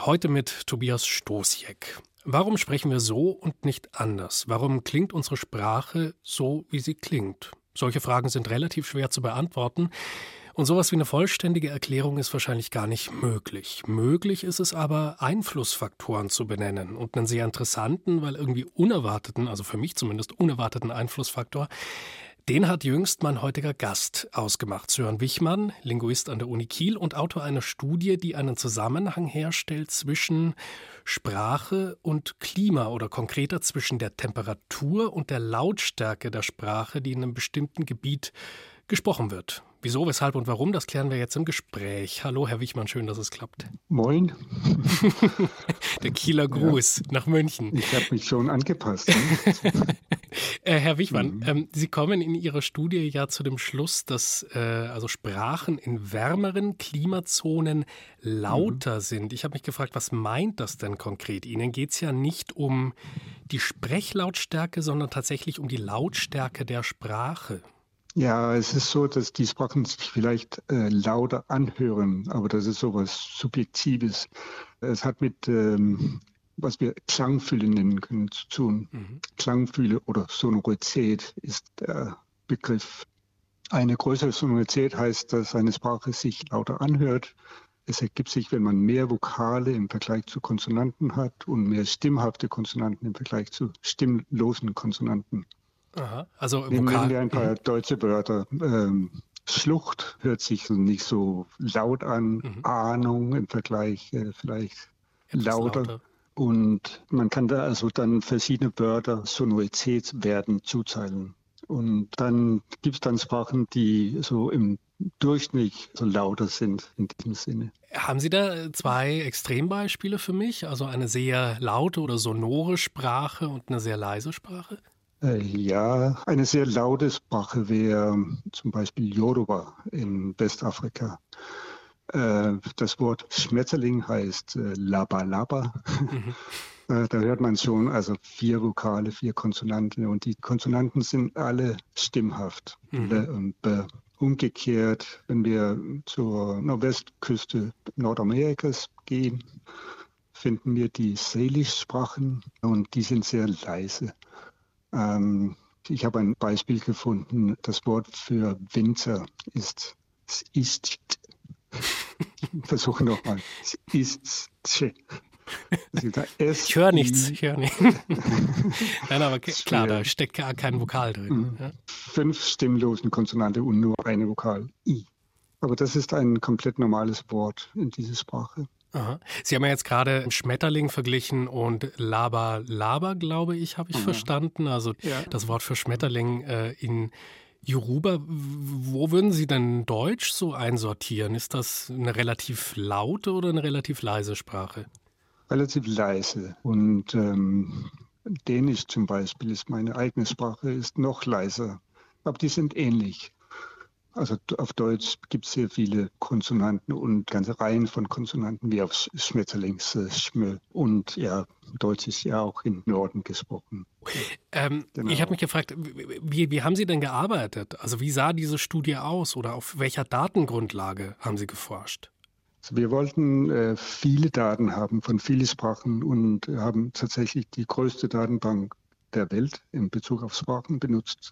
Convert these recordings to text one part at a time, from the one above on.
Heute mit Tobias Stosiek. Warum sprechen wir so und nicht anders? Warum klingt unsere Sprache so, wie sie klingt? Solche Fragen sind relativ schwer zu beantworten. Und sowas wie eine vollständige Erklärung ist wahrscheinlich gar nicht möglich. Möglich ist es aber, Einflussfaktoren zu benennen. Und einen sehr interessanten, weil irgendwie unerwarteten, also für mich zumindest unerwarteten Einflussfaktor, den hat jüngst mein heutiger Gast ausgemacht. Sören Wichmann, Linguist an der Uni Kiel und Autor einer Studie, die einen Zusammenhang herstellt zwischen Sprache und Klima oder konkreter zwischen der Temperatur und der Lautstärke der Sprache, die in einem bestimmten Gebiet gesprochen wird. Wieso, weshalb und warum, das klären wir jetzt im Gespräch. Hallo, Herr Wichmann, schön, dass es klappt. Moin. Der Kieler Gruß nach München. Ich habe mich schon angepasst. Herr Wichmann, Sie kommen in Ihrer Studie ja zu dem Schluss, dass also Sprachen in wärmeren Klimazonen lauter sind. Ich habe mich gefragt, was meint das denn konkret? Ihnen geht es ja nicht um die Sprechlautstärke, sondern tatsächlich um die Lautstärke der Sprache. Ja, es ist so, dass die Sprachen sich vielleicht lauter anhören, aber das ist sowas Subjektives. Es hat mit, was wir Klangfülle nennen können, zu tun. Klangfülle oder Sonorität ist der Begriff. Eine größere Sonorität heißt, dass eine Sprache sich lauter anhört. Es ergibt sich, wenn man mehr Vokale im Vergleich zu Konsonanten hat und mehr stimmhafte Konsonanten im Vergleich zu stimmlosen Konsonanten. Aha, also Nehmen wir ein paar deutsche Wörter. Schlucht hört sich nicht so laut an. Ahnung im Vergleich vielleicht lauter. Und man kann da also dann verschiedene Wörter Sonoritätswerten zuteilen. Und dann gibt es dann Sprachen, die so im Durchschnitt so lauter sind in diesem Sinne. Haben Sie da zwei Extrembeispiele für mich? Also eine sehr laute oder sonore Sprache und eine sehr leise Sprache? Ja, eine sehr laute Sprache wäre zum Beispiel Yoruba in Westafrika. Das Wort Schmetterling heißt Laba Laba. Da hört man schon, also 4 Vokale, 4 Konsonanten und die Konsonanten sind alle stimmhaft. Le und B. Umgekehrt, wenn wir zur Nordwestküste Nordamerikas gehen, finden wir die Salish-Sprachen und die sind sehr leise. Ich habe ein Beispiel gefunden. Das Wort für Winter ist ist. Versuche nochmal. Ist. Ich höre nichts. Nein, aber klar, da steckt gar kein Vokal drin. 5 stimmlosen Konsonanten und nur eine Vokal. I. Aber das ist ein komplett normales Wort in dieser Sprache. Aha. Sie haben ja jetzt gerade Schmetterling verglichen und Laba Laba, glaube ich, habe ich verstanden. Also das Wort für Schmetterling in Yoruba. Wo würden Sie denn Deutsch so einsortieren? Ist das eine relativ laute oder eine relativ leise Sprache? Relativ leise. Und Dänisch zum Beispiel ist meine eigene Sprache, ist noch leiser. Aber die sind ähnlich. Also auf Deutsch gibt es sehr viele Konsonanten und ganze Reihen von Konsonanten wie auf Schmetterlings, Schmö. Und ja, Deutsch ist ja auch im Norden gesprochen. Genau. Ich habe mich gefragt, wie haben Sie denn gearbeitet? Also wie sah diese Studie aus oder auf welcher Datengrundlage haben Sie geforscht? Also wir wollten viele Daten haben von vielen Sprachen und haben tatsächlich die größte Datenbank der Welt in Bezug auf Sprachen benutzt.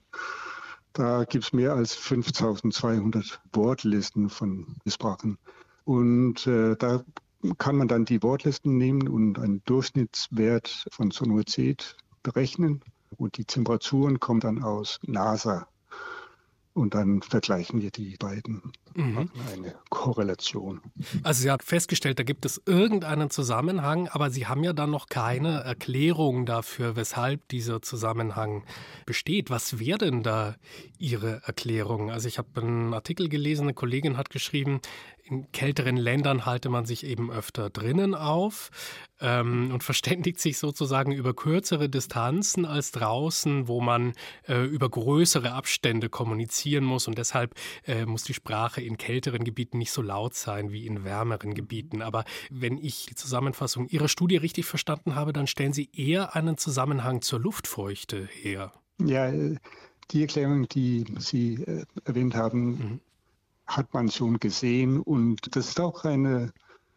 Da gibt es mehr als 5200 Wortlisten von Sprachen. Und da kann man dann die Wortlisten nehmen und einen Durchschnittswert von Sonorität berechnen. Und die Temperaturen kommen dann aus NASA. Und dann vergleichen wir die beiden. Machen eine Korrelation. Also Sie haben festgestellt, da gibt es irgendeinen Zusammenhang, aber Sie haben ja dann noch keine Erklärung dafür, weshalb dieser Zusammenhang besteht. Was wäre denn da Ihre Erklärung? Also ich habe einen Artikel gelesen, eine Kollegin hat geschrieben, in kälteren Ländern halte man sich eben öfter drinnen auf und verständigt sich sozusagen über kürzere Distanzen als draußen, wo man über größere Abstände kommunizieren muss und deshalb muss die Sprache in kälteren Gebieten nicht so laut sein wie in wärmeren Gebieten. Aber wenn ich die Zusammenfassung Ihrer Studie richtig verstanden habe, dann stellen Sie eher einen Zusammenhang zur Luftfeuchte her. Ja, die Erklärung, die Sie erwähnt haben, hat man schon gesehen und das ist auch eine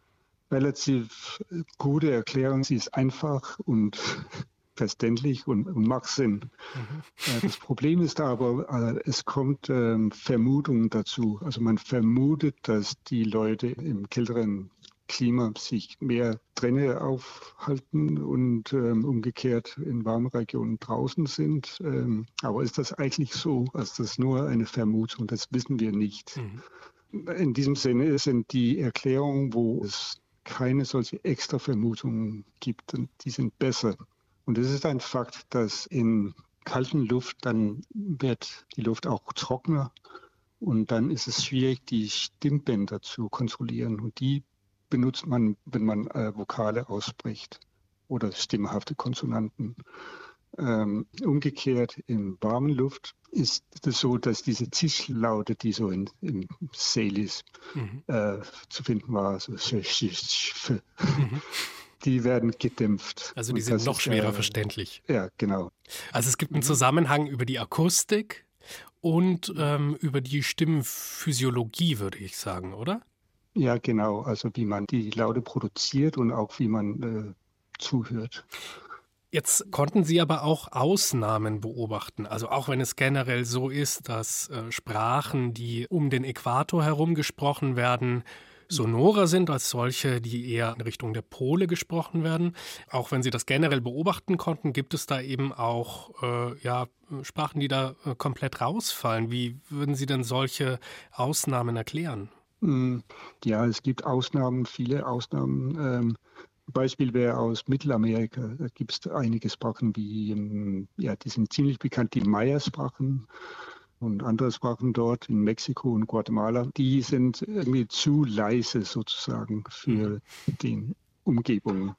relativ gute Erklärung. Sie ist einfach und verständlich und macht Sinn. Das Problem ist aber, es kommt Vermutung dazu. Also man vermutet, dass die Leute im kälteren Klima sich mehr drinnen aufhalten und umgekehrt in warmen Regionen draußen sind. Aber ist das eigentlich so? Also das ist nur eine Vermutung, das wissen wir nicht. In diesem Sinne sind die Erklärungen, wo es keine solche extra Vermutungen gibt, die sind besser. Und es ist ein Fakt, dass in kalten Luft, dann wird die Luft auch trockener und dann ist es schwierig, die Stimmbänder zu kontrollieren. Und die benutzt man, wenn man Vokale ausspricht oder stimmhafte Konsonanten. Umgekehrt in warmen Luft ist es so, dass diese Zischlaute, die so im Salis zu finden war, so die werden gedämpft. Also die sind noch schwerer verständlich. Ja, genau. Also es gibt einen Zusammenhang über die Akustik und über die Stimmphysiologie, würde ich sagen, oder? Ja, genau. Also wie man die Laute produziert und auch wie man zuhört. Jetzt konnten Sie aber auch Ausnahmen beobachten. Also auch wenn es generell so ist, dass Sprachen, die um den Äquator herum gesprochen werden, sonorer sind als solche, die eher in Richtung der Pole gesprochen werden. Auch wenn Sie das generell beobachten konnten, gibt es da eben auch Sprachen, die da komplett rausfallen. Wie würden Sie denn solche Ausnahmen erklären? Ja, es gibt Ausnahmen, viele Ausnahmen. Beispiel wäre aus Mittelamerika. Da gibt es einige Sprachen wie, die sind ziemlich bekannt, die Maya-Sprachen und andere Sprachen dort in Mexiko und Guatemala. Die sind irgendwie zu leise sozusagen für die Umgebung.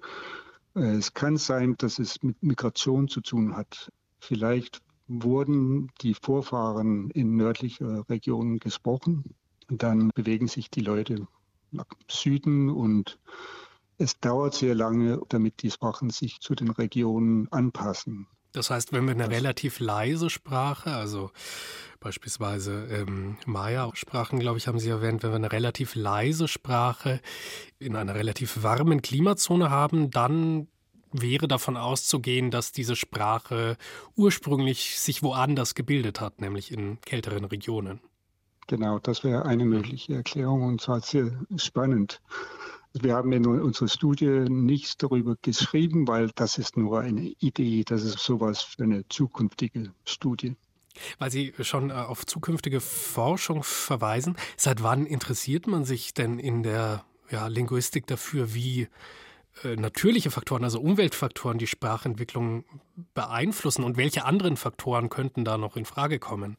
Es kann sein, dass es mit Migration zu tun hat. Vielleicht wurden die Vorfahren in nördlichen Regionen gesprochen. Dann bewegen sich die Leute nach Süden und es dauert sehr lange, damit die Sprachen sich zu den Regionen anpassen. Das heißt, wenn wir eine relativ leise Sprache, also beispielsweise Maya-Sprachen, glaube ich, haben Sie erwähnt, wenn wir eine relativ leise Sprache in einer relativ warmen Klimazone haben, dann wäre davon auszugehen, dass diese Sprache ursprünglich sich woanders gebildet hat, nämlich in kälteren Regionen. Genau, das wäre eine mögliche Erklärung und zwar sehr spannend. Wir haben in unserer Studie nichts darüber geschrieben, weil das ist nur eine Idee, das ist sowas für eine zukünftige Studie. Weil Sie schon auf zukünftige Forschung verweisen, seit wann interessiert man sich denn in der Linguistik dafür, wie natürliche Faktoren, also Umweltfaktoren, die Sprachentwicklung beeinflussen und welche anderen Faktoren könnten da noch in Frage kommen?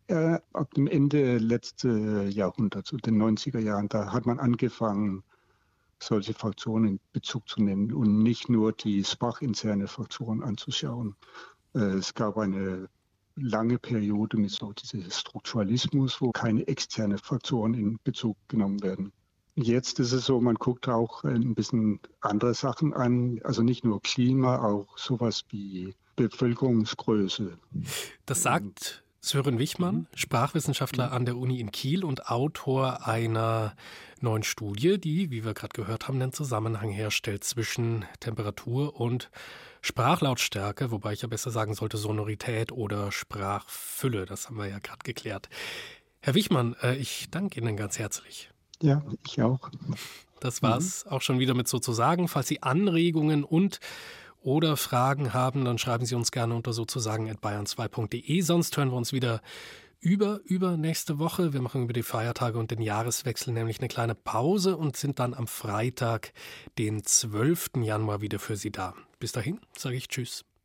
Ab dem Ende letzten Jahrhunderts, so den 90er Jahren, da hat man angefangen, solche Faktoren in Bezug zu nehmen und nicht nur die sprachinterne Faktoren anzuschauen. Es gab eine lange Periode mit so diesem Strukturalismus, wo keine externen Faktoren in Bezug genommen werden. Jetzt ist es so, man guckt auch ein bisschen andere Sachen an, also nicht nur Klima, auch sowas wie Bevölkerungsgröße. Das sagt Sören Wichmann, Sprachwissenschaftler an der Uni in Kiel und Autor einer neuen Studie, die, wie wir gerade gehört haben, einen Zusammenhang herstellt zwischen Temperatur und Sprachlautstärke, wobei ich ja besser sagen sollte Sonorität oder Sprachfülle. Das haben wir ja gerade geklärt. Herr Wichmann, ich danke Ihnen ganz herzlich. Ja, ich auch. Das war's auch schon wieder mit sozusagen. Falls Sie Anregungen oder Fragen haben, dann schreiben Sie uns gerne unter sozusagen@bayern2.de. Sonst hören wir uns wieder übernächste Woche. Wir machen über die Feiertage und den Jahreswechsel nämlich eine kleine Pause und sind dann am Freitag, den 12. Januar wieder für Sie da. Bis dahin sage ich Tschüss.